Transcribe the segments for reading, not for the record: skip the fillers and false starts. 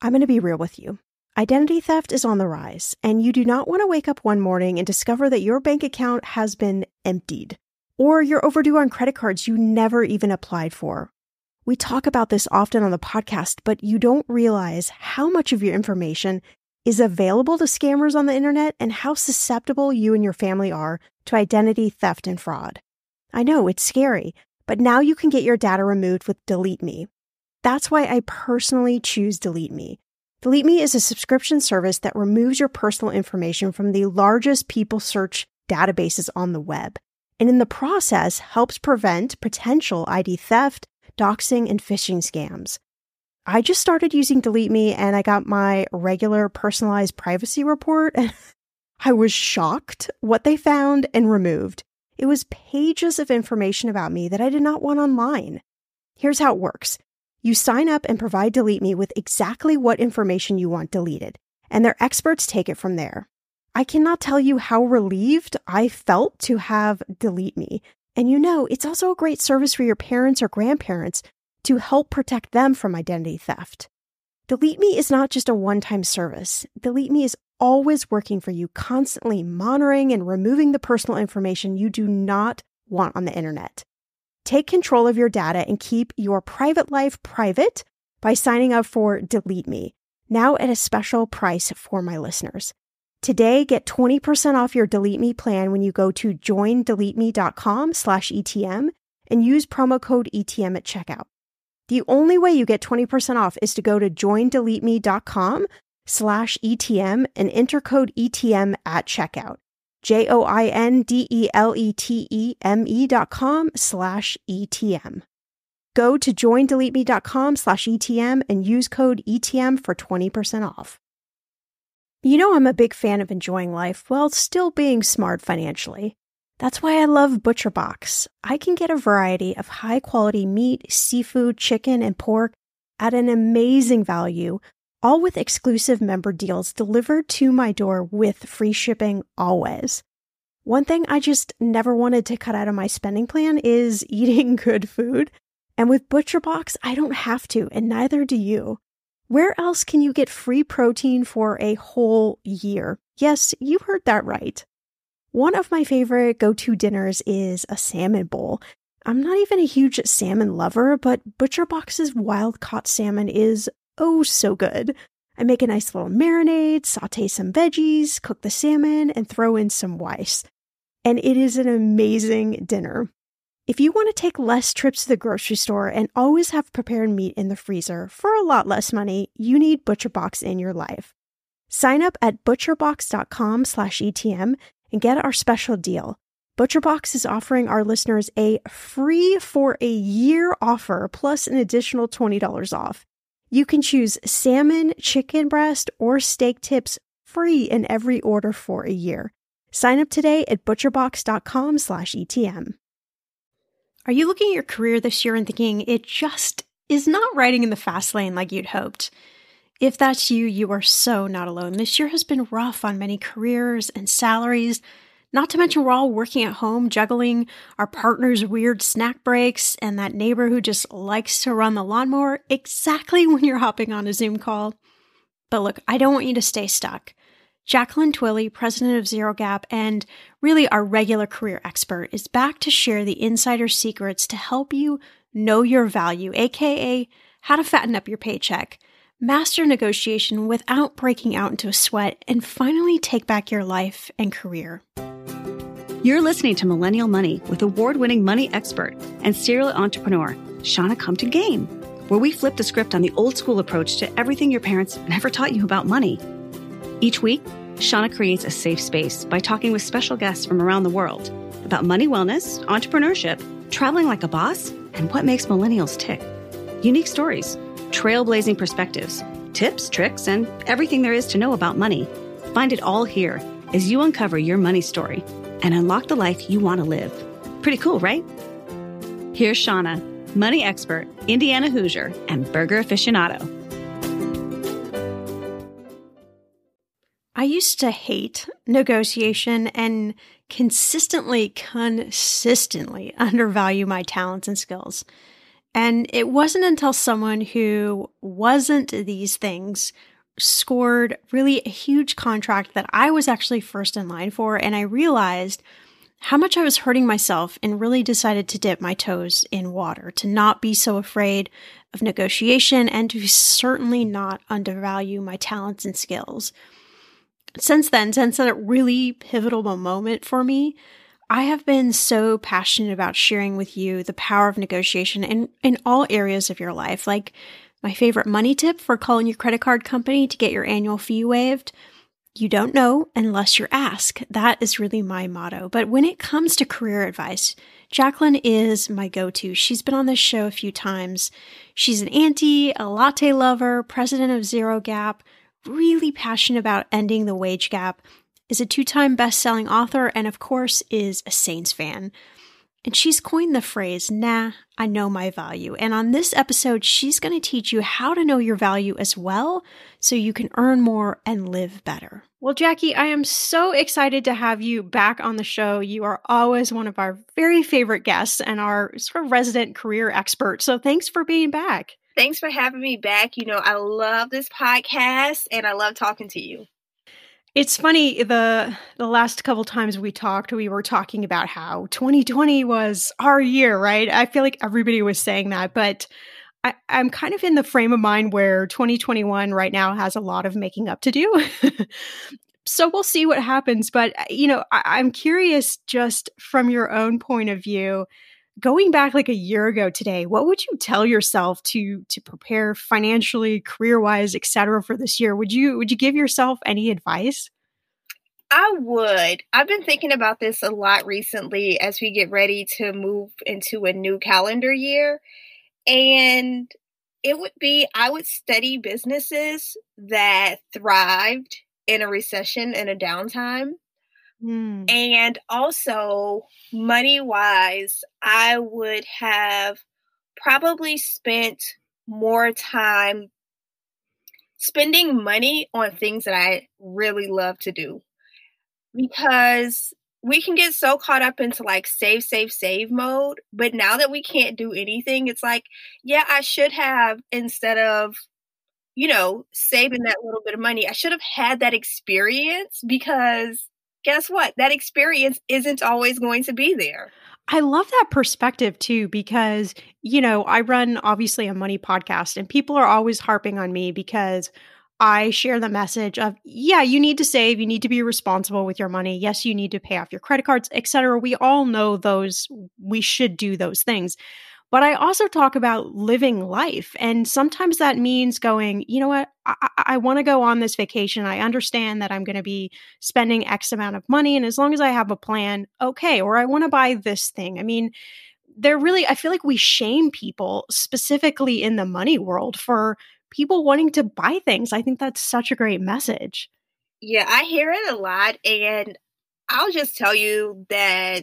I'm going to be real with you. Identity theft is on the rise, and you do not want to wake up one morning and discover that your bank account has been emptied, or you're overdue on credit cards you never even applied for. We talk about this often on the podcast, but you don't realize how much of your information is available to scammers on the internet and how susceptible you and your family are to identity theft and fraud. I know it's scary, but now you can get your data removed with Delete Me. That's why I personally choose Delete Me. Delete Me is a subscription service that removes your personal information from the largest people search databases on the web, and in the process helps prevent potential ID theft, doxing, and phishing scams. I just started using Delete Me and I got my regular personalized privacy report and I was shocked what they found and removed. It was pages of information about me that I did not want online. Here's how it works. You sign up and provide Delete Me with exactly what information you want deleted, and their experts take it from there. I cannot tell you how relieved I felt to have Delete Me. And it's also a great service for your parents or grandparents to help protect them from identity theft. Delete Me is not just a one-time service. Delete Me is always working for you, constantly monitoring and removing the personal information you do not want on the internet. Take control of your data and keep your private life private by signing up for Delete Me, now at a special price for my listeners. Today, get 20% off your Delete Me plan when you go to joindeleteme.com/ETM and use promo code ETM at checkout. The only way you get 20% off is to go to joindeleteme.com/ETM and enter code ETM at checkout. joindeleteme.com/ETM. Go to joindeleteme.com/ETM and use code ETM for 20% off. I'm a big fan of enjoying life while still being smart financially. That's why I love ButcherBox. I can get a variety of high-quality meat, seafood, chicken, and pork at an amazing value, all with exclusive member deals delivered to my door with free shipping always. One thing I just never wanted to cut out of my spending plan is eating good food. And with ButcherBox, I don't have to, and neither do you. Where else can you get free protein for a whole year? Yes, you heard that right. One of my favorite go-to dinners is a salmon bowl. I'm not even a huge salmon lover, but ButcherBox's wild-caught salmon is oh so good. I make a nice little marinade, saute some veggies, cook the salmon, and throw in some rice. And it is an amazing dinner. If you want to take less trips to the grocery store and always have prepared meat in the freezer for a lot less money, you need ButcherBox in your life. Sign up at butcherbox.com/ETM and get our special deal. ButcherBox is offering our listeners a free for a year offer plus an additional $20 off. You can choose salmon, chicken breast, or steak tips free in every order for a year. Sign up today at butcherbox.com/ETM. Are you looking at your career this year and thinking it just is not riding in the fast lane like you'd hoped? If that's you, you are so not alone. This year has been rough on many careers and salaries. Not to mention we're all working at home, juggling our partner's weird snack breaks and that neighbor who just likes to run the lawnmower exactly when you're hopping on a Zoom call. But look, I don't want you to stay stuck. Jacqueline Twilley, president of Zero Gap and really our regular career expert, is back to share the insider secrets to help you know your value, aka how to fatten up your paycheck, master negotiation without breaking out into a sweat, and finally take back your life and career. You're listening to Millennial Money with award-winning money expert and serial entrepreneur, Shannah Come to Game, where we flip the script on the old school approach to everything your parents never taught you about money. Each week, Shannah creates a safe space by talking with special guests from around the world about money wellness, entrepreneurship, traveling like a boss, and what makes millennials tick. Unique stories, trailblazing perspectives, tips, tricks, and everything there is to know about money. Find it all here as you uncover your money story and unlock the life you want to live. Pretty cool, right? Here's Shannah, money expert, Indiana Hoosier, and burger aficionado. I used to hate negotiation and consistently undervalue my talents and skills. And it wasn't until someone who wasn't these things scored really a huge contract that I was actually first in line for. And I realized how much I was hurting myself and really decided to dip my toes in water, to not be so afraid of negotiation and to certainly not undervalue my talents and skills. Since then, since that really pivotal moment for me, I have been so passionate about sharing with you the power of negotiation in all areas of your life, like my favorite money tip for calling your credit card company to get your annual fee waived. You don't know unless you ask. That is really my motto. But when it comes to career advice, Jacqueline is my go-to. She's been on this show a few times. She's an auntie, a latte lover, president of Zero Gap, really passionate about ending the wage gap, is a 2-time best-selling author, and of course is a Saints fan. And she's coined the phrase, "Nah, I know my value." And on this episode, she's going to teach you how to know your value as well so you can earn more and live better. Well, Jackie, I am so excited to have you back on the show. You are always one of our very favorite guests and our sort of resident career expert. So thanks for being back. Thanks for having me back. I love this podcast and I love talking to you. It's funny, the last couple times we talked, we were talking about how 2020 was our year, right? I feel like everybody was saying that, but I'm kind of in the frame of mind where 2021 right now has a lot of making up to do. So we'll see what happens. But, I'm curious, just from your own point of view, going back like a year ago today, what would you tell yourself to prepare financially, career-wise, et cetera, for this year? Would you give yourself any advice? I would. I've been thinking about this a lot recently as we get ready to move into a new calendar year. And it would be, I would study businesses that thrived in a recession and a downtime. And also, money-wise, I would have probably spent more time spending money on things that I really love to do. Because we can get so caught up into like save, save, save mode. But now that we can't do anything, it's like, yeah, I should have, instead of, saving that little bit of money, I should have had that experience, because guess what? That experience isn't always going to be there. I love that perspective too, because, I run obviously a money podcast and people are always harping on me because I share the message of, yeah, you need to save, you need to be responsible with your money. Yes, you need to pay off your credit cards, etc. We all know those, we should do those things. But I also talk about living life. And sometimes that means going, you know what, I want to go on this vacation. I understand that I'm going to be spending X amount of money. And as long as I have a plan, okay. Or I want to buy this thing. I mean, I feel like we shame people specifically in the money world for people wanting to buy things. I think that's such a great message. Yeah, I hear it a lot. And I'll just tell you that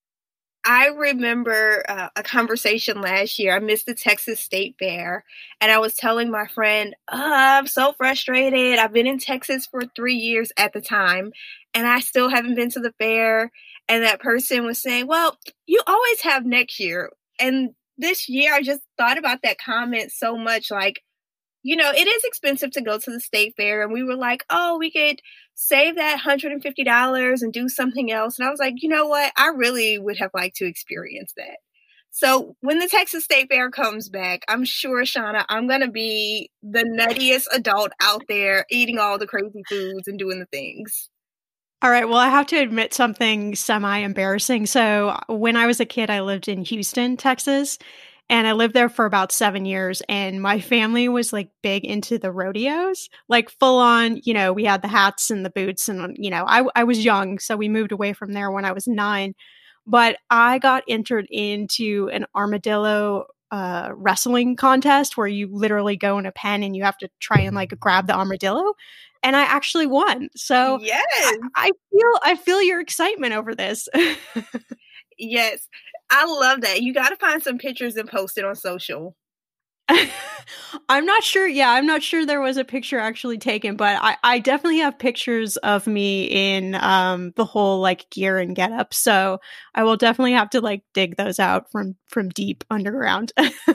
I remember a conversation last year. I missed the Texas State Fair, and I was telling my friend, I'm so frustrated. I've been in Texas for 3 years at the time, and I still haven't been to the fair. And that person was saying, well, you always have next year. And this year, I just thought about that comment so much. Like, it is expensive to go to the state fair. And we were like, oh, we could save that $150 and do something else. And I was like, you know what? I really would have liked to experience that. So when the Texas State Fair comes back, I'm sure, Shauna, I'm going to be the nuttiest adult out there eating all the crazy foods and doing the things. All right. Well, I have to admit something semi-embarrassing. So when I was a kid, I lived in Houston, Texas. And I lived there for about 7 years, and my family was like big into the rodeos, like full on, we had the hats and the boots and, I was young. So we moved away from there when I was 9, but I got entered into an armadillo wrestling contest where you literally go in a pen and you have to try and like grab the armadillo. And I actually won. So yes, I feel your excitement over this. Yes. I love that. You got to find some pictures and post it on social. I'm not sure. Yeah, I'm not sure there was a picture actually taken, but I definitely have pictures of me in the whole like gear and getup. So I will definitely have to like dig those out from deep underground.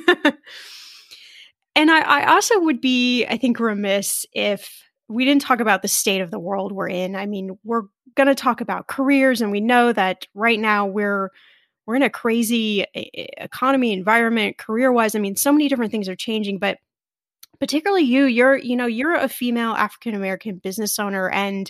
And I also would be, I think, remiss if we didn't talk about the state of the world we're in. I mean, we're going to talk about careers, and we know that right now we're in a crazy economy, environment, career-wise. I mean, so many different things are changing, but particularly you're a female African American business owner, and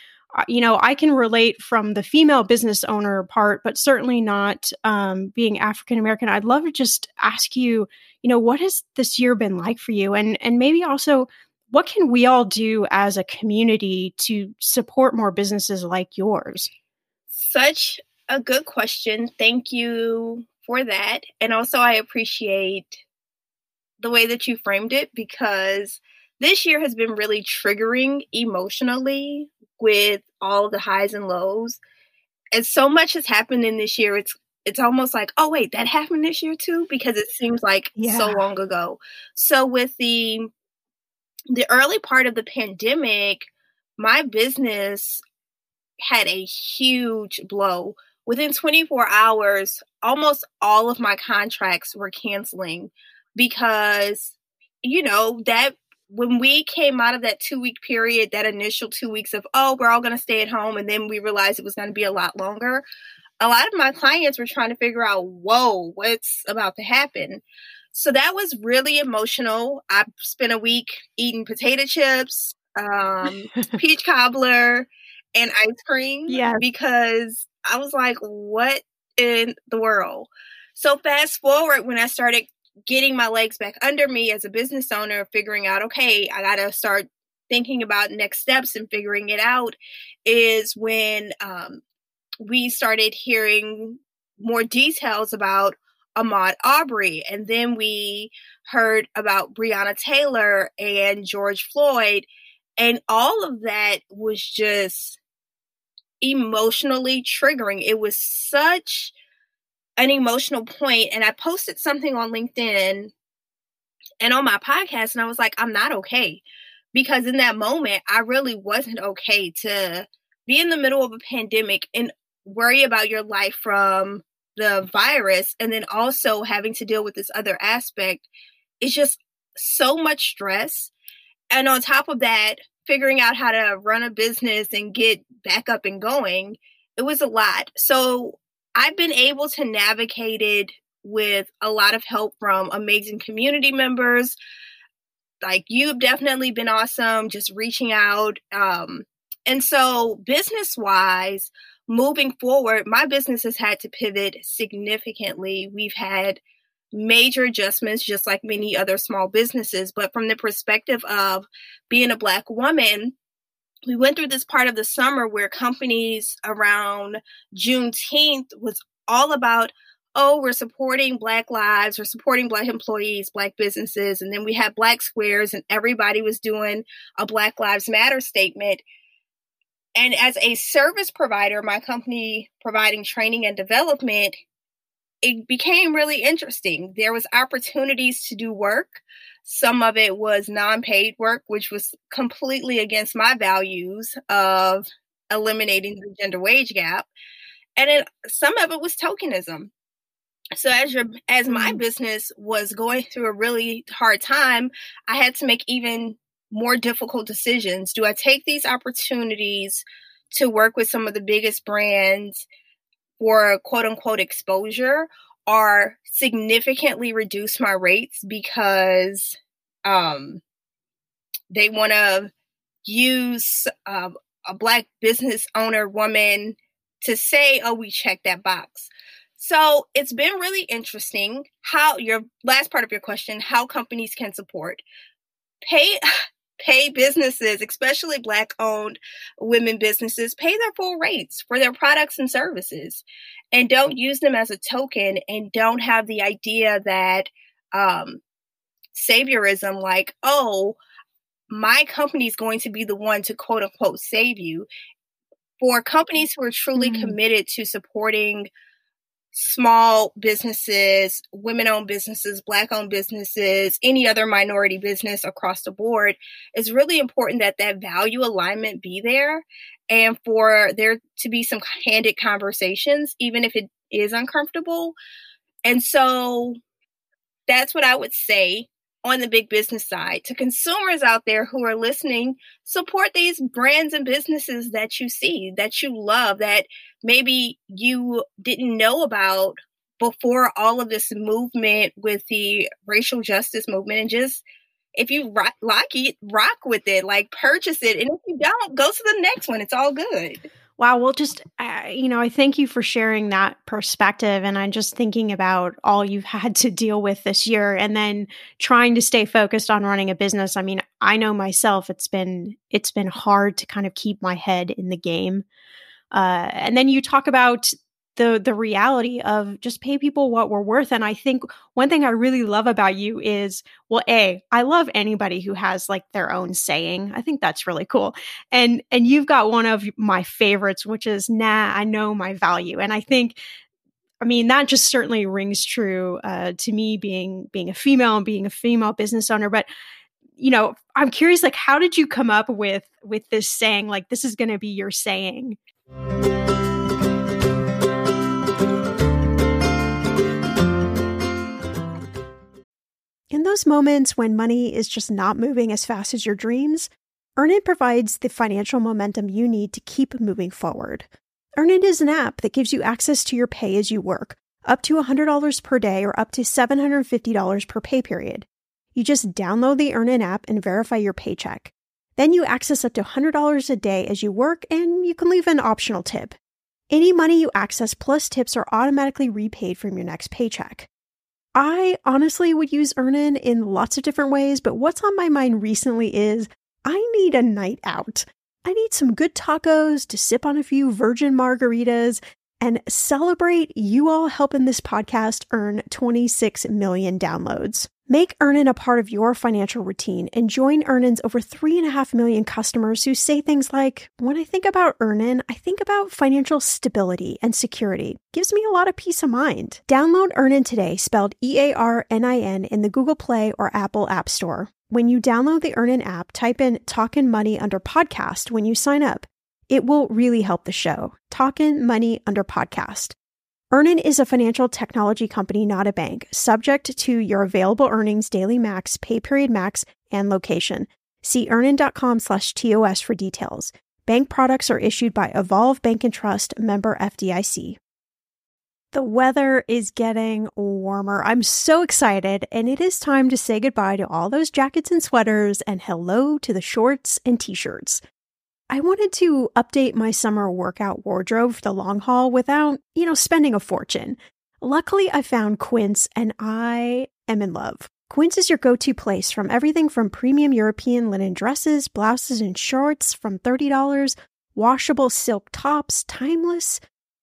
I can relate from the female business owner part, but certainly not being African American. I'd love to just ask you, what has this year been like for you? And maybe also, what can we all do as a community to support more businesses like yours? Such a good question. Thank you for that. And also, I appreciate the way that you framed it, because this year has been really triggering emotionally with all of the highs and lows. And so much has happened in this year. It's almost like, oh wait, that happened this year too, because it seems like so long ago. So with the early part of the pandemic, my business had a huge blow. Within 24 hours, almost all of my contracts were canceling because, that when we came out of that 2-week period, that initial 2 weeks of, oh, we're all going to stay at home, and then we realized it was going to be a lot longer, a lot of my clients were trying to figure out, whoa, what's about to happen? So that was really emotional. I spent a week eating potato chips, peach cobbler, and ice cream because I was like, what in the world? So fast forward, when I started getting my legs back under me as a business owner, figuring out, okay, I got to start thinking about next steps and figuring it out, is when we started hearing more details about Ahmaud Arbery. And then we heard about Breonna Taylor and George Floyd. And all of that was just emotionally triggering. It was such an emotional point. And I posted something on LinkedIn and on my podcast, and I was like, I'm not okay. Because in that moment, I really wasn't okay to be in the middle of a pandemic and worry about your life from the virus, and then also having to deal with this other aspect. It's just so much stress. And on top of that, figuring out how to run a business and get back up and going, it was a lot. So I've been able to navigate it with a lot of help from amazing community members. Like, you've definitely been awesome, just reaching out. And so business-wise, moving forward, my business has had to pivot significantly. We've had major adjustments, just like many other small businesses. But from the perspective of being a Black woman, we went through this part of the summer where companies around Juneteenth was all about, oh, we're supporting Black lives, we're supporting Black employees, Black businesses. And then we had Black squares, and everybody was doing a Black Lives Matter statement. And as a service provider, my company providing training and development, it became really interesting. There was opportunities to do work. Some of it was non-paid work, which was completely against my values of eliminating the gender wage gap. And then some of it was tokenism. So as my business was going through a really hard time, I had to make even more difficult decisions. Do I take these opportunities to work with some of the biggest brands for quote unquote exposure, or significantly reduce my rates because they want to use a Black business owner woman to say, oh, we checked that box. So it's been really interesting how, your last part of your question, how companies can support. Pay businesses, especially Black-owned women businesses, pay their full rates for their products and services, and don't use them as a token, and don't have the idea that saviorism, like, oh, my company is going to be the one to quote unquote save you. For companies who are truly committed to supporting small businesses, women-owned businesses, Black-owned businesses, any other minority business across the board, it's really important that that value alignment be there and for there to be some candid conversations, even if it is uncomfortable. And so that's what I would say on the big business side. To consumers out there who are listening, support these brands and businesses that you see, that you love, that maybe you didn't know about before all of this movement with the racial justice movement. And just, if you like it, rock with it, like purchase it. And if you don't, go to the next one. It's all good. Wow. Well, just, I thank you for sharing that perspective. And I'm just thinking about all you've had to deal with this year and then trying to stay focused on running a business. I mean, I know myself, it's been hard to kind of keep my head in the game. And then you talk about the reality of just pay people what we're worth. And I think one thing I really love about you is, well, I love anybody who has like their own saying. I think that's really cool. And you've got one of my favorites, which is, nah, I know my value. And I think, that just certainly rings true to me being a female and being a female business owner. But, I'm curious, like, how did you come up with this saying, like, this is going to be your saying? In those moments when money is just not moving as fast as your dreams, Earnin provides the financial momentum you need to keep moving forward. Earnin is an app that gives you access to your pay as you work, up to $100 per day or up to $750 per pay period. You just download the Earnin app and verify your paycheck. Then you access up to $100 a day as you work, and you can leave an optional tip. Any money you access plus tips are automatically repaid from your next paycheck. I honestly would use Earnin in lots of different ways, but what's on my mind recently is I need a night out. I need some good tacos to sip on a few virgin margaritas and celebrate you all helping this podcast earn 26 million downloads. Make Earnin a part of your financial routine and join Earnin's over 3.5 million customers who say things like, when I think about Earnin, I think about financial stability and security. Gives me a lot of peace of mind. Download Earnin today, spelled EARNIN, in the Google Play or Apple App Store. When you download the Earnin app, type in Talkin' Money under podcast when you sign up. It will really help the show. Talkin' Money under podcast. Earnin is a financial technology company, not a bank, subject to your available earnings, daily max, pay period max, and location. See earnin.com/TOS for details. Bank products are issued by Evolve Bank and Trust, member FDIC. The weather is getting warmer. I'm so excited, and it is time to say goodbye to all those jackets and sweaters and hello to the shorts and t-shirts. I wanted to update my summer workout wardrobe for the long haul without, spending a fortune. Luckily, I found Quince and I am in love. Quince is your go-to place from everything from premium European linen dresses, blouses, and shorts from $30, washable silk tops, timeless,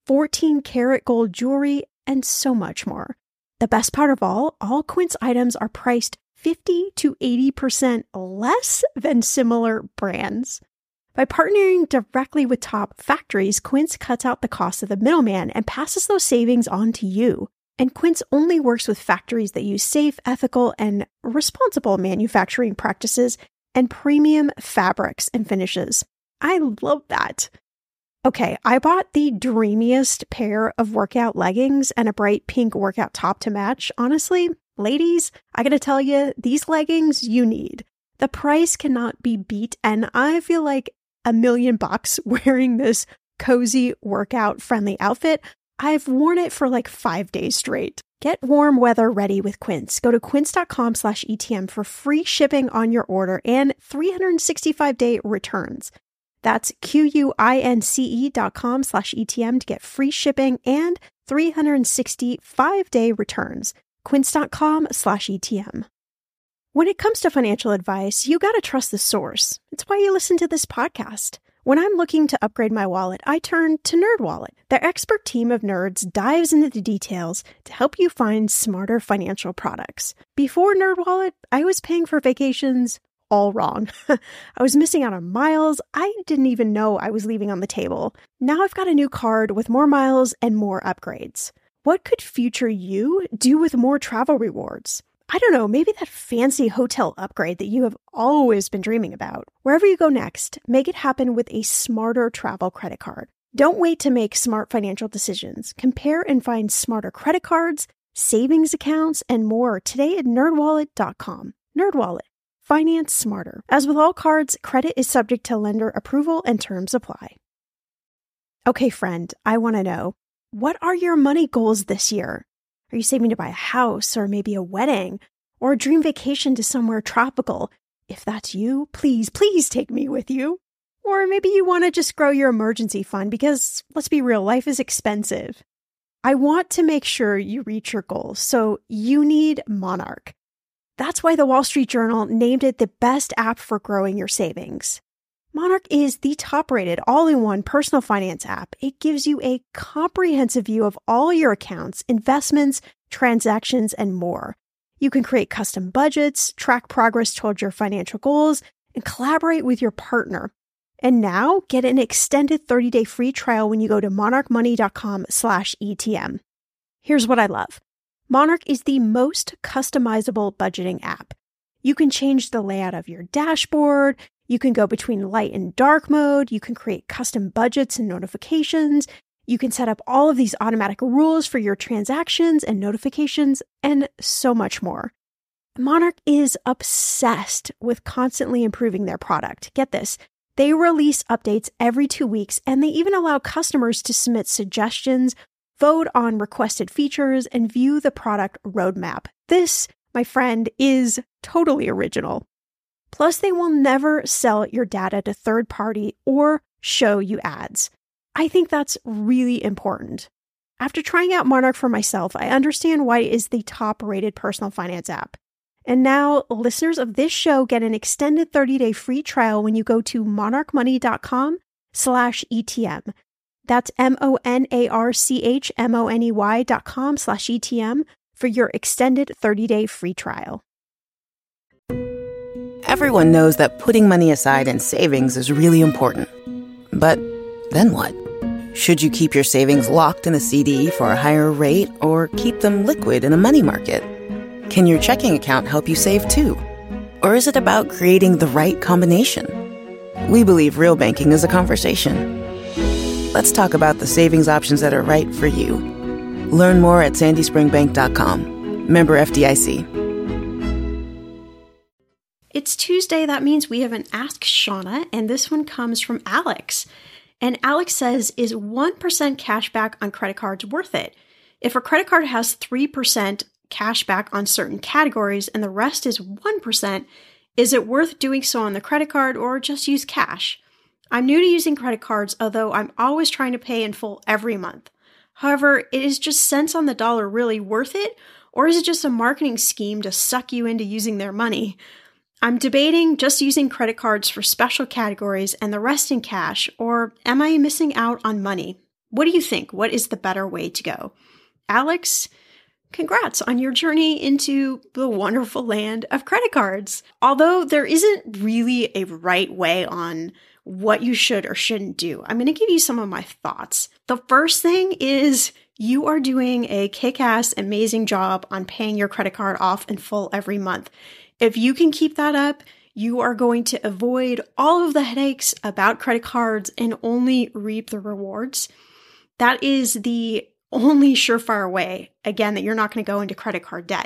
14-karat gold jewelry, and so much more. The best part of all Quince items are priced 50 to 80% less than similar brands. By partnering directly with top factories, Quince cuts out the cost of the middleman and passes those savings on to you. And Quince only works with factories that use safe, ethical, and responsible manufacturing practices and premium fabrics and finishes. I love that. Okay, I bought the dreamiest pair of workout leggings and a bright pink workout top to match. Honestly, ladies, I gotta tell you, these leggings you need. The price cannot be beat, and I feel like $1 million wearing this cozy workout friendly outfit. I've worn it for like 5 days straight. Get warm weather ready with Quince. Go to quince.com/ETM for free shipping on your order and 365-day returns. That's QUINCE.com/ETM to get free shipping and 365-day returns. Quince.com/ETM. When it comes to financial advice, you gotta trust the source. It's why you listen to this podcast. When I'm looking to upgrade my wallet, I turn to NerdWallet. Their expert team of nerds dives into the details to help you find smarter financial products. Before NerdWallet, I was paying for vacations all wrong. I was missing out on miles I didn't even know I was leaving on the table. Now I've got a new card with more miles and more upgrades. What could future you do with more travel rewards? I don't know, maybe that fancy hotel upgrade that you have always been dreaming about. Wherever you go next, make it happen with a smarter travel credit card. Don't wait to make smart financial decisions. Compare and find smarter credit cards, savings accounts, and more today at nerdwallet.com. NerdWallet. Finance smarter. As with all cards, credit is subject to lender approval and terms apply. Okay, friend, I want to know, what are your money goals this year? Are you saving to buy a house or maybe a wedding or a dream vacation to somewhere tropical? If that's you, please take me with you. Or maybe you want to just grow your emergency fund because, let's be real, life is expensive. I want to make sure you reach your goals, so you need Monarch. That's why the Wall Street Journal named it the best app for growing your savings. Monarch is the top-rated all-in-one personal finance app. It gives you a comprehensive view of all your accounts, investments, transactions, and more. You can create custom budgets, track progress towards your financial goals, and collaborate with your partner. And now, get an extended 30-day free trial when you go to monarchmoney.com/ETM. Here's what I love. Monarch is the most customizable budgeting app. You can change the layout of your dashboard. You can go between light and dark mode. You can create custom budgets and notifications. You can set up all of these automatic rules for your transactions and notifications, and so much more. Monarch is obsessed with constantly improving their product. Get this. They release updates every 2 weeks, and they even allow customers to submit suggestions, vote on requested features, and view the product roadmap. This, my friend, is totally original. Plus, they will never sell your data to third party or show you ads. I think that's really important. After trying out Monarch for myself, I understand why it is the top-rated personal finance app. And now, listeners of this show get an extended 30-day free trial when you go to monarchmoney.com/ETM. That's monarchmoney.com/ETM for your extended 30-day free trial. Everyone knows that putting money aside in savings is really important. But then what? Should you keep your savings locked in a CD for a higher rate or keep them liquid in a money market? Can your checking account help you save too? Or is it about creating the right combination? We believe real banking is a conversation. Let's talk about the savings options that are right for you. Learn more at sandyspringbank.com. Member FDIC. It's Tuesday. That means we have an Ask Shauna, and this one comes from Alex. And Alex says, is 1% cash back on credit cards worth it? If a credit card has 3% cash back on certain categories and the rest is 1%, is it worth doing so on the credit card or just use cash? I'm new to using credit cards, although I'm always trying to pay in full every month. However, is just cents on the dollar really worth it? Or is it just a marketing scheme to suck you into using their money? I'm debating just using credit cards for special categories and the rest in cash, or am I missing out on money? What do you think? What is the better way to go? Alex, congrats on your journey into the wonderful land of credit cards. Although there isn't really a right way on what you should or shouldn't do, I'm going to give you some of my thoughts. The first thing is you are doing a kick-ass, amazing job on paying your credit card off in full every month. If you can keep that up, you are going to avoid all of the headaches about credit cards and only reap the rewards. That is the only surefire way, again, that you're not going to go into credit card debt.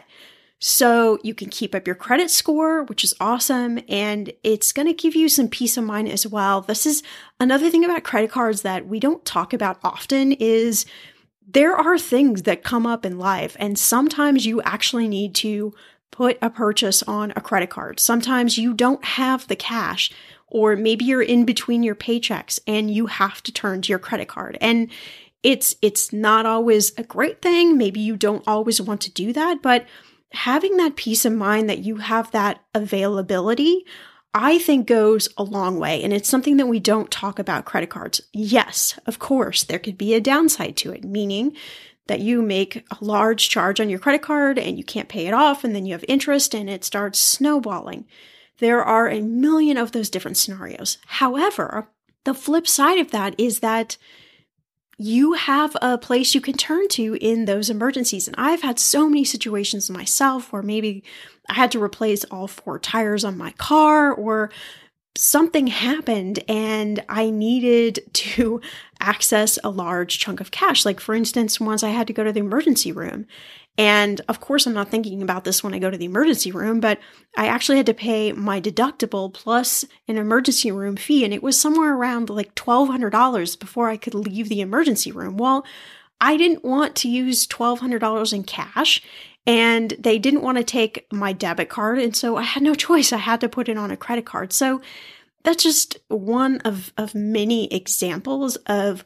So you can keep up your credit score, which is awesome, and it's going to give you some peace of mind as well. This is another thing about credit cards that we don't talk about often is there are things that come up in life, and sometimes you actually need to put a purchase on a credit card. Sometimes you don't have the cash, or maybe you're in between your paychecks and you have to turn to your credit card. And it's not always a great thing. Maybe you don't always want to do that, but having that peace of mind that you have that availability, I think goes a long way. And it's something that we don't talk about credit cards. Yes, of course, there could be a downside to it, meaning that you make a large charge on your credit card and you can't pay it off, and then you have interest and it starts snowballing. There are a million of those different scenarios. However, the flip side of that is that you have a place you can turn to in those emergencies. And I've had so many situations myself where maybe I had to replace all 4 tires on my car, or something happened and I needed to access a large chunk of cash. Like, for instance, once I had to go to the emergency room. And of course, I'm not thinking about this when I go to the emergency room, but I actually had to pay my deductible plus an emergency room fee. And it was somewhere around like $1,200 before I could leave the emergency room. Well, I didn't want to use $1,200 in cash, and they didn't want to take my debit card. And so I had no choice. I had to put it on a credit card. So that's just one of many examples of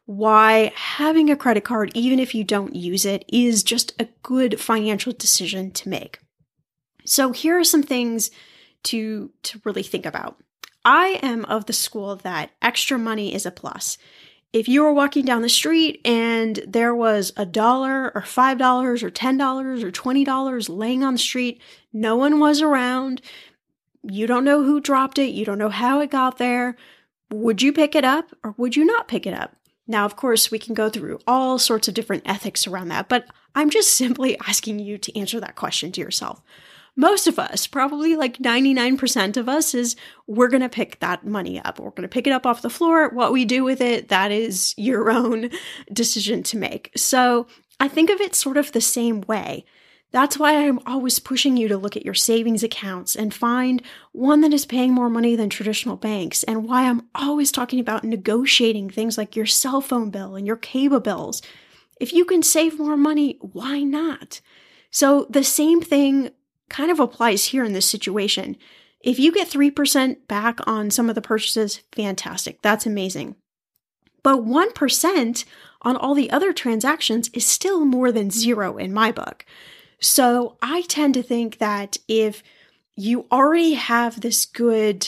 why having a credit card, even if you don't use it, is just a good financial decision to make. So here are some things to really think about. I am of the school that extra money is a plus. If you were walking down the street and there was $1 or $5 or $10 or $20 laying on the street, no one was around, you don't know who dropped it, you don't know how it got there, would you pick it up or would you not pick it up? Now, of course, we can go through all sorts of different ethics around that, but I'm just simply asking you to answer that question to yourself. Most of us, probably like 99% of us, is we're going to pick that money up. We're going to pick it up off the floor. What we do with it, that is your own decision to make. So I think of it sort of the same way. That's why I'm always pushing you to look at your savings accounts and find one that is paying more money than traditional banks, and why I'm always talking about negotiating things like your cell phone bill and your cable bills. If you can save more money, why not? So the same thing kind of applies here in this situation. If you get 3% back on some of the purchases, fantastic. That's amazing. But 1% on all the other transactions is still more than zero in my book. So I tend to think that if you already have this good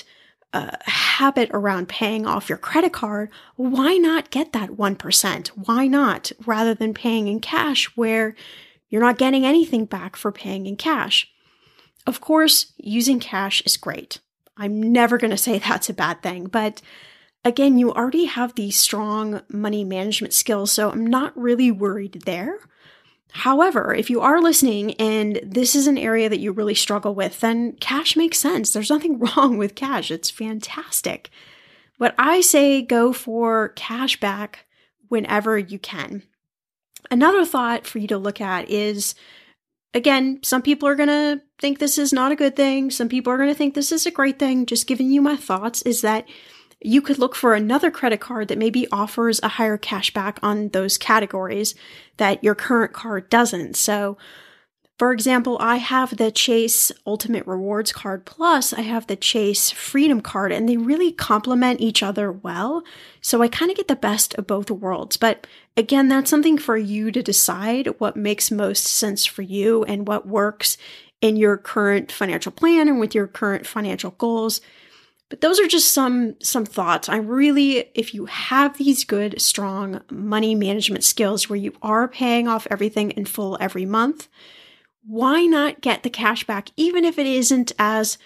habit around paying off your credit card, why not get that 1%? Why not, rather than paying in cash where you're not getting anything back for paying in cash? Of course, using cash is great. I'm never going to say that's a bad thing, but again, you already have these strong money management skills, so I'm not really worried there. However, if you are listening and this is an area that you really struggle with, then cash makes sense. There's nothing wrong with cash. It's fantastic. But I say go for cash back whenever you can. Another thought for you to look at is, again, some people are going to think this is not a good thing. Some people are going to think this is a great thing. Just giving you my thoughts is that you could look for another credit card that maybe offers a higher cash back on those categories that your current card doesn't. So, for example, I have the Chase Ultimate Rewards Card, plus I have the Chase Freedom Card, and they really complement each other well. So I kind of get the best of both worlds. But again, that's something for you to decide what makes most sense for you and what works in your current financial plan and with your current financial goals. But those are just some thoughts. I really, if you have these good, strong money management skills where you are paying off everything in full every month, why not get the cash back, even if it isn't as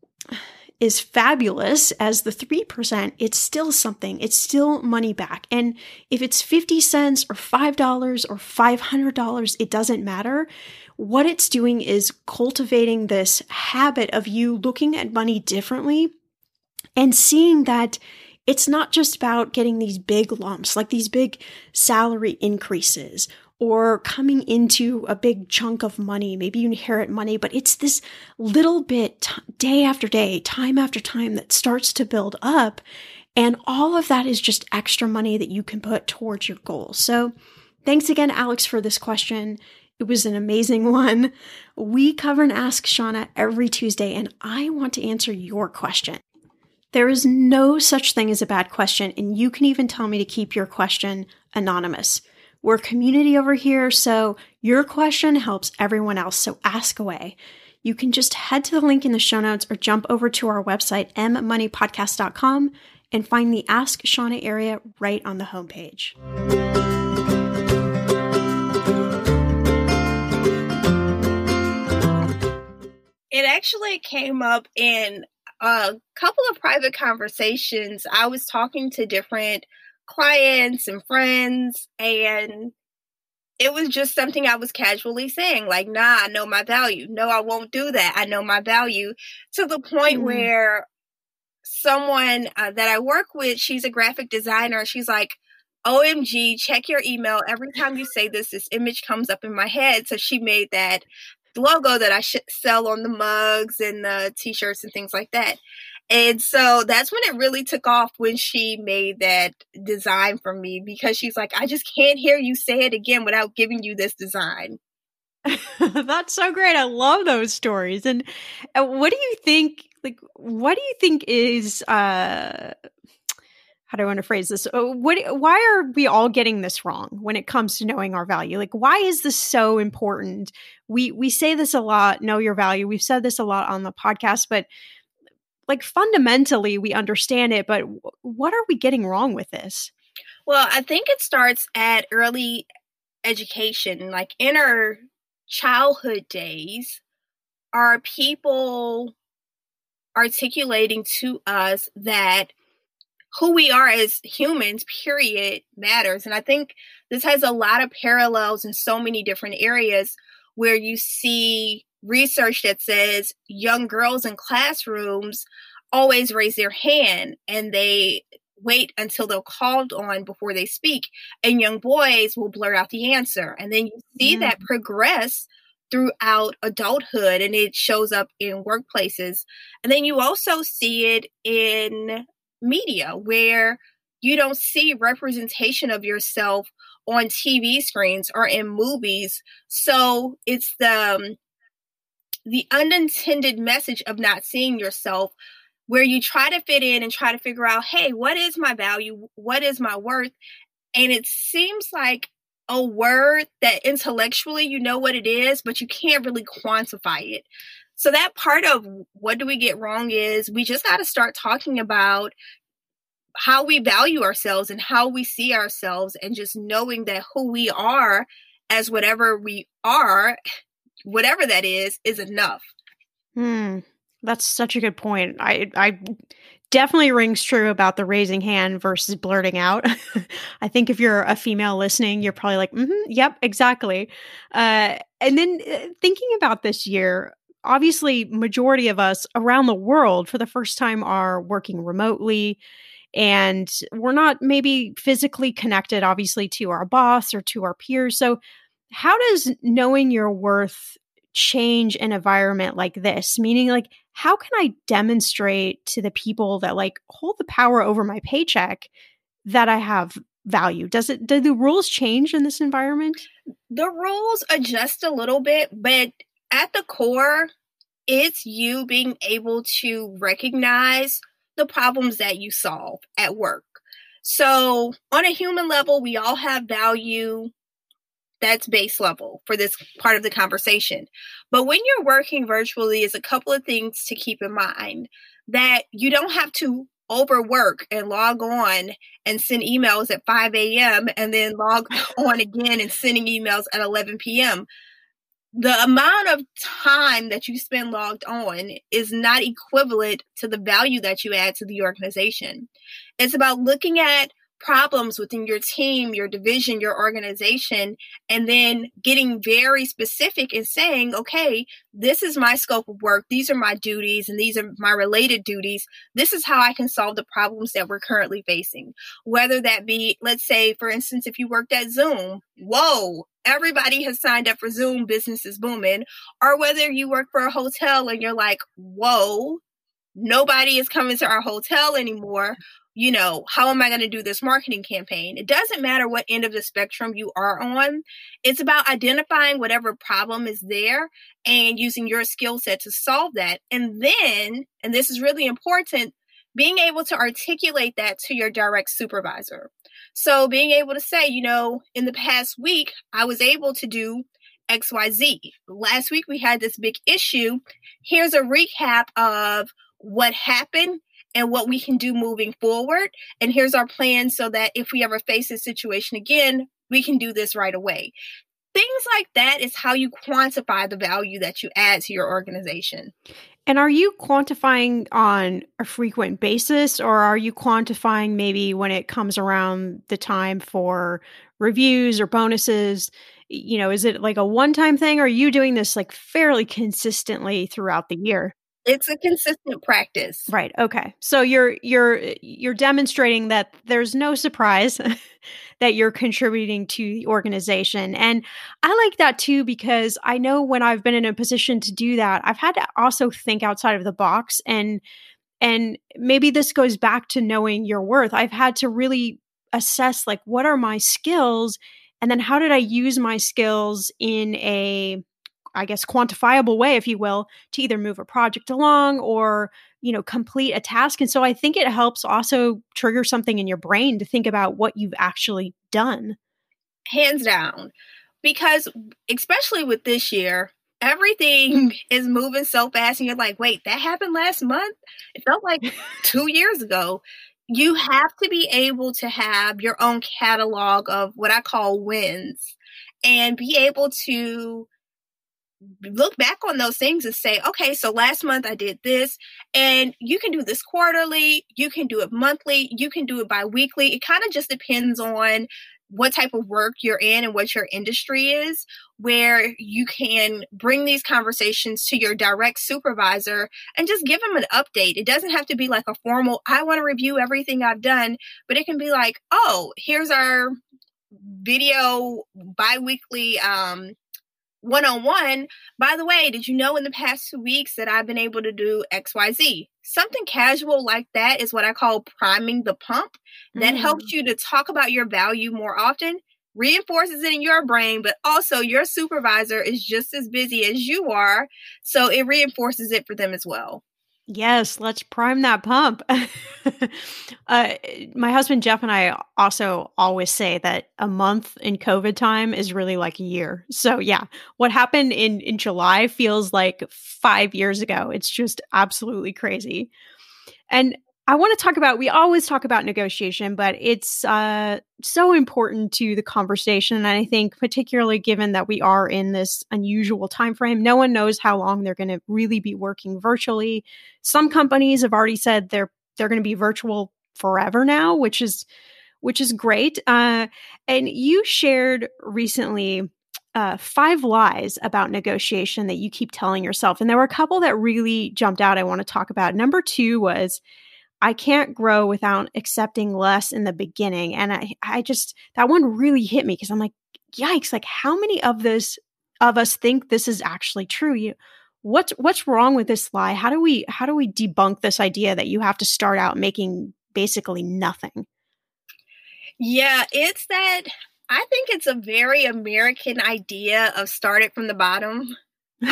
fabulous as the 3%, it's still something. It's still money back. And if it's 50 cents or $5 or $500, it doesn't matter. What it's doing is cultivating this habit of you looking at money differently and seeing that it's not just about getting these big lumps, like these big salary increases, or coming into a big chunk of money. Maybe you inherit money, but it's this little bit day after day, time after time that starts to build up. And all of that is just extra money that you can put towards your goals. So thanks again, Alex, for this question. It was an amazing one. We cover and Ask Shauna every Tuesday, and I want to answer your question. There is no such thing as a bad question, and you can even tell me to keep your question anonymous. We're a community over here, so your question helps everyone else, so ask away. You can just head to the link in the show notes or jump over to our website, mmoneypodcast.com, and find the Ask Shauna area right on the homepage. It actually came up in a couple of private conversations. I was talking to different clients and friends, and it was just something I was casually saying, like, nah, I know my value. No, I won't do that. I know my value. To the point where someone that I work with, she's a graphic designer. She's like, OMG, check your email. Every time you say this image comes up in my head. So she made that logo that I sell on the mugs and the t-shirts and things like that. And so that's when it really took off, when she made that design for me, because she's like, I just can't hear you say it again without giving you this design. That's so great. I love those stories. And what do you think, what do you think is, how do I want to phrase this? Why are we all getting this wrong when it comes to knowing our value? Like, why is this so important? We say this a lot, know your value. We've said this a lot on the podcast, but like fundamentally we understand it, but what are we getting wrong with this? Well, I think it starts at early education. Like in our childhood days, are people articulating to us that who we are as humans, period, matters. And I think this has a lot of parallels in so many different areas where you see research that says young girls in classrooms always raise their hand and they wait until they're called on before they speak. And young boys will blurt out the answer. And then you see that progress throughout adulthood, and it shows up in workplaces. And then you also see it in media, where you don't see representation of yourself on TV screens or in movies. So it's the unintended message of not seeing yourself, where you try to fit in and try to figure out, hey, what is my value? What is my worth? And it seems like a word that intellectually you know what it is, but you can't really quantify it. So that part of what do we get wrong is we just got to start talking about how we value ourselves and how we see ourselves, and just knowing that who we are as whatever we are, whatever that is enough. That's such a good point. I definitely rings true about the raising hand versus blurting out. I think if you're a female listening, you're probably like, yep, exactly. And then thinking about this year, obviously majority of us around the world for the first time are working remotely, and we're not maybe physically connected, obviously, to our boss or to our peers. So how does knowing your worth change an environment like this? Meaning, like, how can I demonstrate to the people that like hold the power over my paycheck that I have value? Do the rules change in this environment? The rules adjust a little bit, but at the core, it's you being able to recognize the problems that you solve at work. So on a human level, we all have value. That's base level for this part of the conversation. But when you're working virtually, is a couple of things to keep in mind. That you don't have to overwork and log on and send emails at 5 a.m. and then log on again and sending emails at 11 p.m. The amount of time that you spend logged on is not equivalent to the value that you add to the organization. It's about looking at problems within your team, your division, your organization, and then getting very specific and saying, okay, this is my scope of work. These are my duties and these are my related duties. This is how I can solve the problems that we're currently facing. Whether that be, let's say, for instance, if you worked at Zoom, whoa, everybody has signed up for Zoom, business is booming. Or whether you work for a hotel and you're like, whoa, nobody is coming to our hotel anymore. You know, how am I going to do this marketing campaign? It doesn't matter what end of the spectrum you are on. It's about identifying whatever problem is there and using your skill set to solve that. And then, and this is really important, being able to articulate that to your direct supervisor. So being able to say, you know, in the past week, I was able to do XYZ. Last week, we had this big issue. Here's a recap of what happened and what we can do moving forward. And here's our plan so that if we ever face this situation again, we can do this right away. Things like that is how you quantify the value that you add to your organization. And are you quantifying on a frequent basis, or are you quantifying maybe when it comes around the time for reviews or bonuses? Is it like a one-time thing, or are you doing this like fairly consistently throughout the year? It's a consistent practice. Right. Okay. So you're demonstrating that there's no surprise that you're contributing to the organization. And I like that too, because I know when I've been in a position to do that, I've had to also think outside of the box, and maybe this goes back to knowing your worth. I've had to really assess, like, what are my skills, and then how did I use my skills in a, I guess, quantifiable way, if you will, to either move a project along or, complete a task. And so I think it helps also trigger something in your brain to think about what you've actually done. Hands down. Because especially with this year, everything is moving so fast and you're like, wait, that happened last month? It felt like 2 years ago. You have to be able to have your own catalog of what I call wins and be able to look back on those things and say, okay, so last month I did this, and you can do this quarterly, you can do it monthly, you can do it bi-weekly. It kind of just depends on what type of work you're in and what your industry is, where you can bring these conversations to your direct supervisor and just give them an update. It doesn't have to be like a formal, I want to review everything I've done, but it can be like, oh, here's our video bi-weekly one-on-one. By the way, did you know in the past 2 weeks that I've been able to do XYZ? Something casual like that is what I call priming the pump. That helps you to talk about your value more often, reinforces it in your brain, but also your supervisor is just as busy as you are, so it reinforces it for them as well. Yes, let's prime that pump. My husband, Jeff, and I also always say that a month in COVID time is really like a year. So yeah, what happened in July feels like 5 years ago. It's just absolutely crazy. And I want to talk about, we always talk about negotiation, but it's so important to the conversation. And I think particularly given that we are in this unusual time frame, no one knows how long they're going to really be working virtually. Some companies have already said they're going to be virtual forever now, which is great. And you shared recently 5 lies about negotiation that you keep telling yourself. And there were a couple that really jumped out I want to talk about. Number 2 was, I can't grow without accepting less in the beginning. And I just, that one really hit me because I'm like, yikes, like how many of us think this is actually true? What's wrong with this lie? How do we debunk this idea that you have to start out making basically nothing? Yeah, it's that, I think it's a very American idea of start it from the bottom. We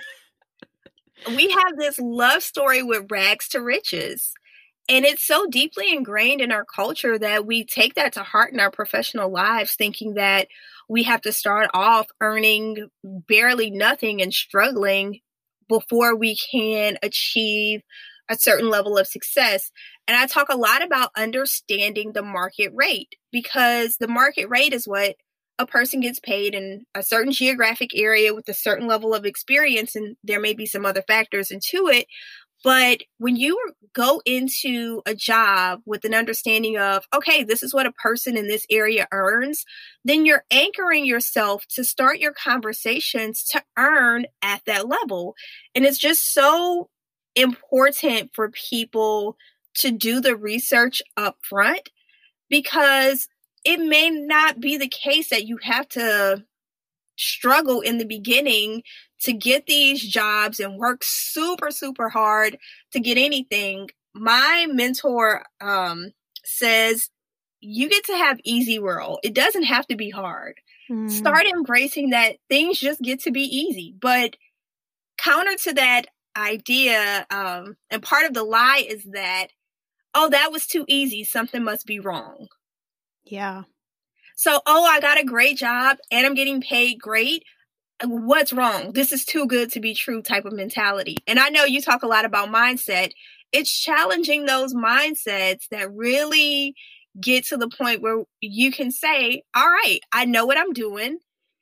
have this love story with rags to riches. And it's so deeply ingrained in our culture that we take that to heart in our professional lives, thinking that we have to start off earning barely nothing and struggling before we can achieve a certain level of success. And I talk a lot about understanding the market rate, because the market rate is what a person gets paid in a certain geographic area with a certain level of experience. And there may be some other factors into it. But when you go into a job with an understanding of, okay, this is what a person in this area earns, then you're anchoring yourself to start your conversations to earn at that level. And it's just so important for people to do the research up front, because it may not be the case that you have to struggle in the beginning to get these jobs and work super, super hard to get anything. My mentor says, you get to have easy world. It doesn't have to be hard. Start embracing that things just get to be easy. But counter to that idea, and part of the lie is that, oh, that was too easy. Something must be wrong. Yeah. So, oh, I got a great job and I'm getting paid great. What's wrong? This is too good to be true type of mentality. And I know you talk a lot about mindset. It's challenging those mindsets that really get to the point where you can say, all right, I know what I'm doing.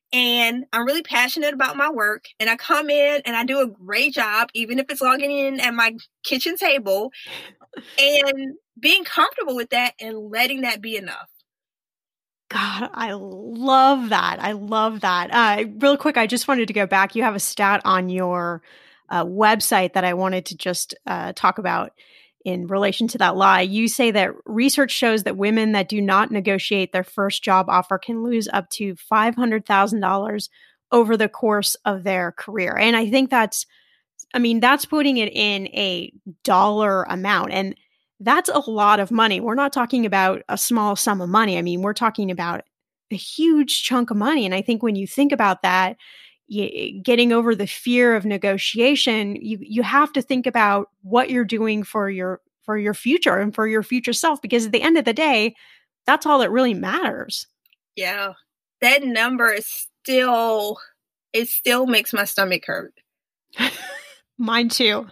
and I'm really passionate about my work, and I come in and I do a great job, even if it's logging in at my kitchen table, and being comfortable with that and letting that be enough. God, I love that. I love that. Real quick, I just wanted to go back. You have a stat on your website that I wanted to just talk about in relation to that lie. You say that research shows that women that do not negotiate their first job offer can lose up to $500,000 over the course of their career. And I think that's putting it in a dollar amount. And that's a lot of money. We're not talking about a small sum of money. I mean, we're talking about a huge chunk of money. And I think when you think about that, getting over the fear of negotiation, you have to think about what you're doing for your future and for your future self, because at the end of the day, that's all that really matters. Yeah. That number is still makes my stomach hurt. Mine too.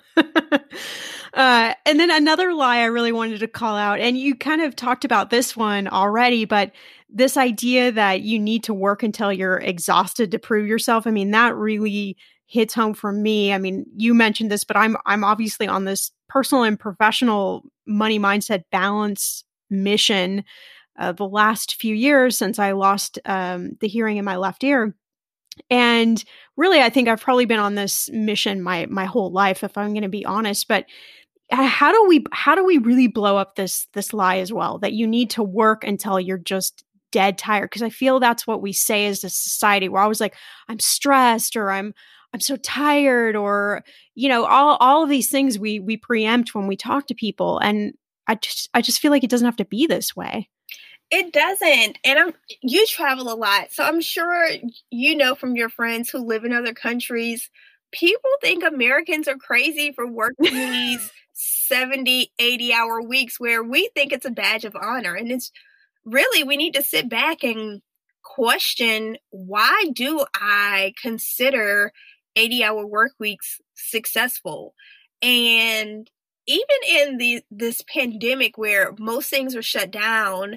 And then another lie I really wanted to call out, and you kind of talked about this one already, but this idea that you need to work until you're exhausted to prove yourself. I mean, that really hits home for me. I mean, you mentioned this, but I'm obviously on this personal and professional money mindset balance mission the last few years since I lost the hearing in my left ear. And really, I think I've probably been on this mission my whole life, if I'm going to be honest. But how do we really blow up this lie as well, that you need to work until you're just dead tired? Because I feel that's what we say as a society. We're always like, I'm stressed, or I'm so tired, or all of these things we preempt when we talk to people. And I just feel like it doesn't have to be this way. It doesn't. And you travel a lot, so I'm sure from your friends who live in other countries, people think Americans are crazy for working these 70, 80-hour weeks where we think it's a badge of honor. And it's really, we need to sit back and question, why do I consider 80-hour work weeks successful? And even in this pandemic where most things are shut down,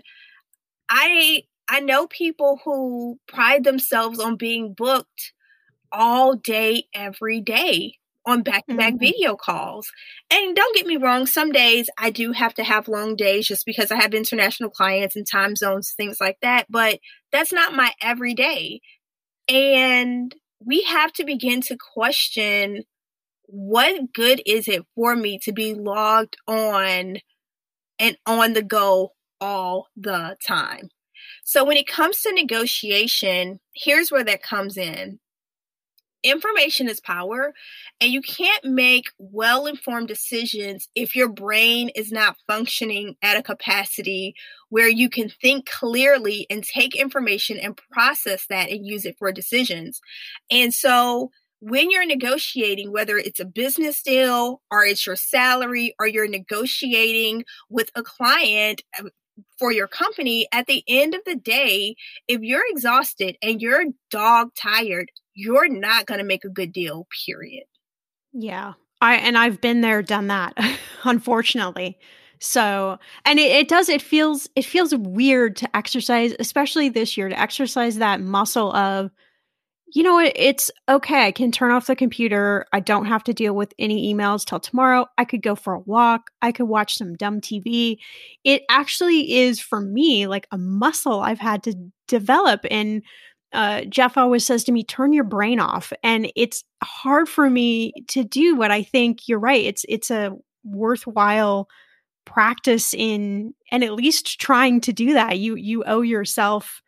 I know people who pride themselves on being booked all day, every day on back-to-back video calls. And don't get me wrong, some days I do have to have long days just because I have international clients and time zones, things like that. But that's not my everyday. And we have to begin to question, what good is it for me to be logged on and on the go all the time? So when it comes to negotiation, here's where that comes in. Information is power, and you can't make well-informed decisions if your brain is not functioning at a capacity where you can think clearly and take information and process that and use it for decisions. And so when you're negotiating, whether it's a business deal or it's your salary or you're negotiating with a client for your company, at the end of the day, if you're exhausted and you're dog tired, you're not going to make a good deal, period. Yeah. I've been there, done that, unfortunately. So, and it feels weird to exercise, especially this year, to exercise that muscle of, it's okay. I can turn off the computer. I don't have to deal with any emails till tomorrow. I could go for a walk. I could watch some dumb TV. It actually is, for me, like a muscle I've had to develop. And Jeff always says to me, turn your brain off. And it's hard for me to do, but I think you're right. It's a worthwhile practice in, and at least trying to do that. You owe yourself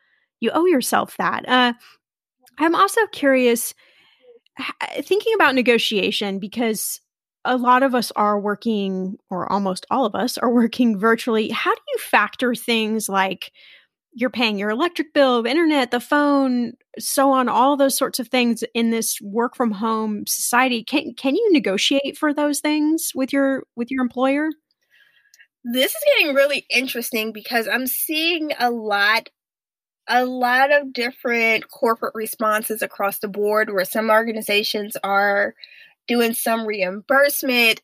that. I'm also curious, thinking about negotiation, because a lot of us are working, or almost all of us are working virtually. How do you factor things like you're paying your electric bill, the internet, the phone, so on, all those sorts of things in this work from home society? Can you negotiate for those things with your employer? This is getting really interesting because I'm seeing a lot of different corporate responses across the board, where some organizations are doing some reimbursement.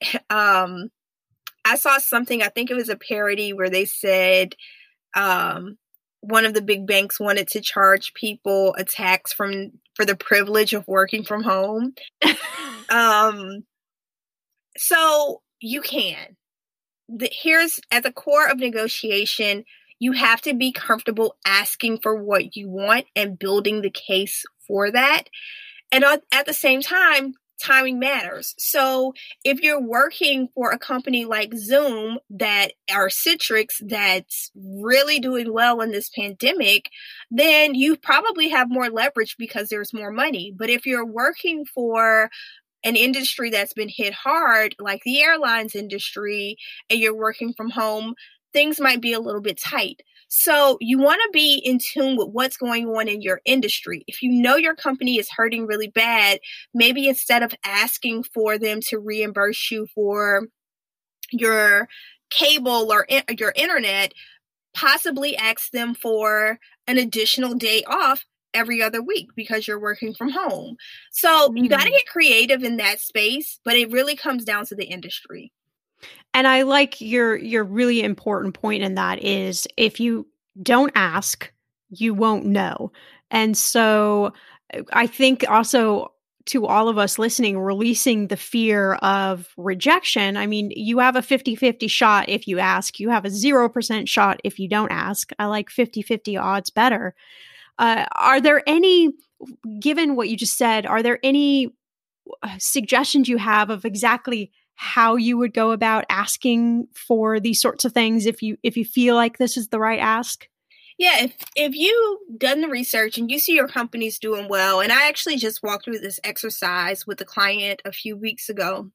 I saw something, I think it was a parody, where they said, one of the big banks wanted to charge people a tax for the privilege of working from home. So you can. Here's at the core of negotiation, you have to be comfortable asking for what you want and building the case for that. And at the same time, timing matters. So if you're working for a company like Zoom or Citrix that's really doing well in this pandemic, then you probably have more leverage because there's more money. But if you're working for an industry that's been hit hard, like the airlines industry, and you're working from home, things might be a little bit tight. So you want to be in tune with what's going on in your industry. If you know your company is hurting really bad, maybe instead of asking for them to reimburse you for your cable or your internet, possibly ask them for an additional day off every other week because you're working from home. So you got to get creative in that space, but it really comes down to the industry. And I like your really important point in that is if you don't ask, you won't know. And so I think also to all of us listening, releasing the fear of rejection. I mean, you have a 50-50 shot if you ask. You have a 0% shot if you don't ask. I like 50-50 odds better. Are there any, given what you just said, are there any suggestions you have of exactly how you would go about asking for these sorts of things if you feel like this is the right ask? Yeah, if you've done the research and you see your company's doing well, and I actually just walked through this exercise with a client a few weeks ago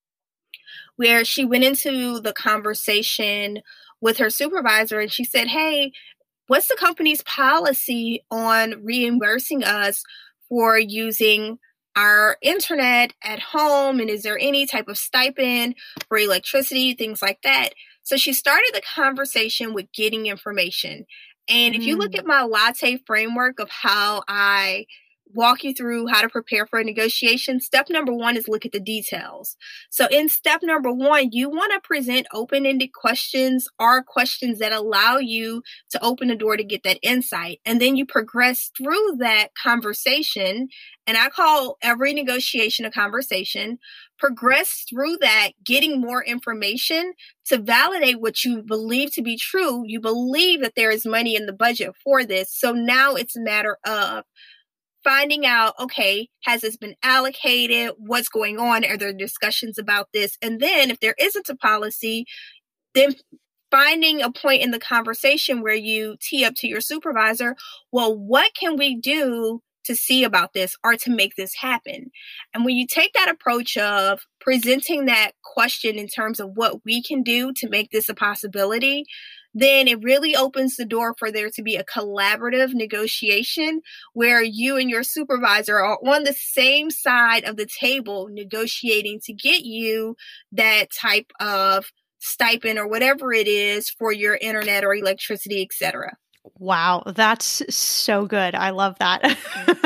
where she went into the conversation with her supervisor and she said, hey, what's the company's policy on reimbursing us for using our internet at home? And is there any type of stipend for electricity, things like that? So she started the conversation with getting information. And if you look at my latte framework of how I walk you through how to prepare for a negotiation, step number 1 is look at the details. So in step number 1, you want to present open-ended questions or questions that allow you to open the door to get that insight. And then you progress through that conversation. And I call every negotiation a conversation. Progress through that, getting more information to validate what you believe to be true. You believe that there is money in the budget for this. So now it's a matter of finding out, okay, has this been allocated? What's going on? Are there discussions about this? And then if there isn't a policy, then finding a point in the conversation where you tee up to your supervisor, well, what can we do to see about this or to make this happen? And when you take that approach of presenting that question in terms of what we can do to make this a possibility, then it really opens the door for there to be a collaborative negotiation where you and your supervisor are on the same side of the table negotiating to get you that type of stipend or whatever it is for your internet or electricity, etc. Wow, that's so good. I love that.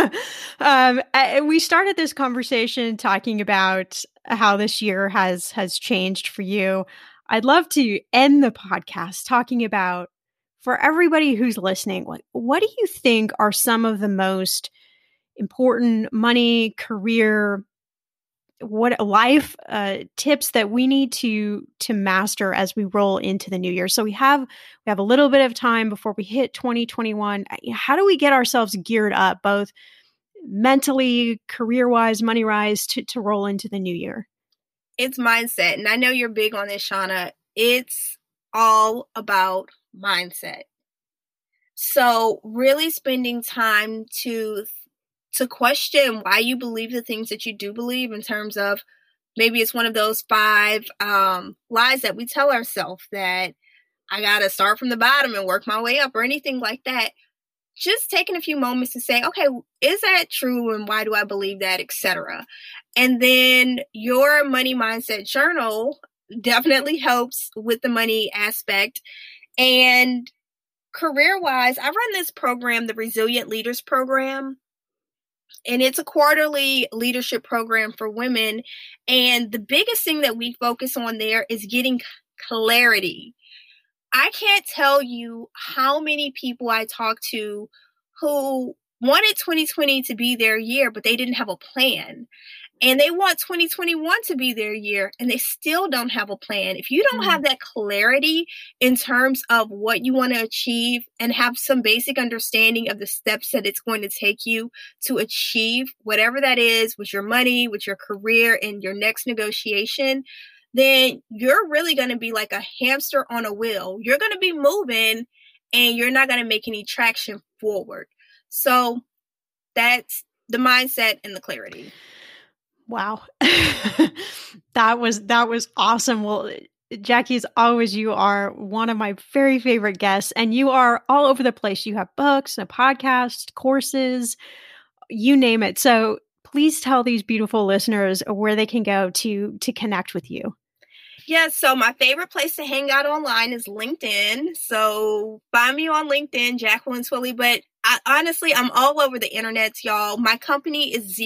We started this conversation talking about how this year has changed for you. I'd love to end the podcast talking about, for everybody who's listening, what do you think are some of the most important money, career, life tips that we need to master as we roll into the new year? So we have a little bit of time before we hit 2021. How do we get ourselves geared up, both mentally, career-wise, money-wise, to roll into the new year? It's mindset. And I know you're big on this, Shauna. It's all about mindset. So really spending time to question why you believe the things that you do believe, in terms of maybe it's one of those 5 lies that we tell ourselves, that I got to start from the bottom and work my way up or anything like that. Just taking a few moments to say, okay, is that true? And why do I believe that, etc. And then your money mindset journal definitely helps with the money aspect. And career-wise, I run this program, the Resilient Leaders Program. And it's a quarterly leadership program for women. And the biggest thing that we focus on there is getting clarity. I can't tell you how many people I talked to who wanted 2020 to be their year, but they didn't have a plan. And they want 2021 to be their year, and they still don't have a plan. If you don't have that clarity in terms of what you want to achieve and have some basic understanding of the steps that it's going to take you to achieve whatever that is with your money, with your career, and your next negotiation, then you're really going to be like a hamster on a wheel. You're going to be moving, and you're not going to make any traction forward. So that's the mindset and the clarity. Wow. That was awesome. Well, Jackie, as always, you are one of my very favorite guests, and you are all over the place. You have books, a podcast, courses, you name it. So please tell these beautiful listeners where they can go to connect with you. Yeah, so my favorite place to hang out online is LinkedIn. So find me on LinkedIn, Jacqueline Twilley. But honestly, I'm all over the internet, y'all. My company is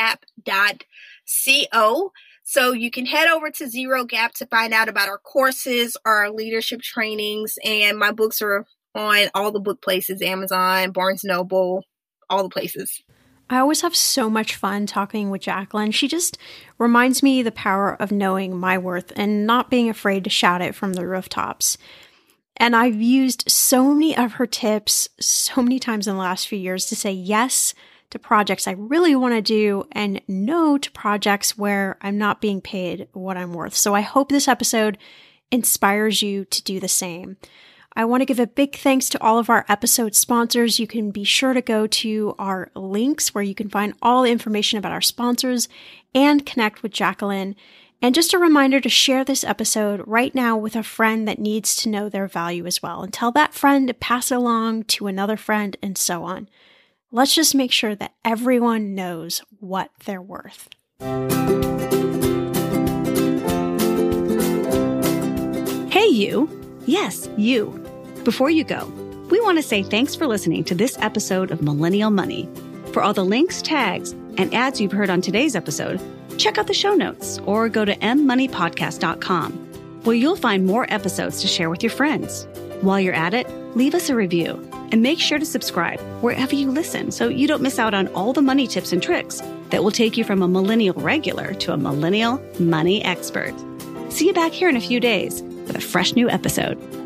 zerogap.co. So you can head over to Zero Gap to find out about our courses, our leadership trainings, and my books are on all the book places, Amazon, Barnes & Noble, all the places. I always have so much fun talking with Jacqueline. She just reminds me the power of knowing my worth and not being afraid to shout it from the rooftops. And I've used so many of her tips so many times in the last few years to say yes to projects I really want to do and no to projects where I'm not being paid what I'm worth. So I hope this episode inspires you to do the same. I want to give a big thanks to all of our episode sponsors. You can be sure to go to our links where you can find all the information about our sponsors and connect with Jacqueline. And just a reminder to share this episode right now with a friend that needs to know their value as well. And tell that friend to pass it along to another friend and so on. Let's just make sure that everyone knows what they're worth. Hey, you. Yes, you. Before you go, we want to say thanks for listening to this episode of Millennial Money. For all the links, tags, and ads you've heard on today's episode, check out the show notes or go to mmoneypodcast.com, where you'll find more episodes to share with your friends. While you're at it, leave us a review and make sure to subscribe wherever you listen so you don't miss out on all the money tips and tricks that will take you from a millennial regular to a millennial money expert. See you back here in a few days with a fresh new episode.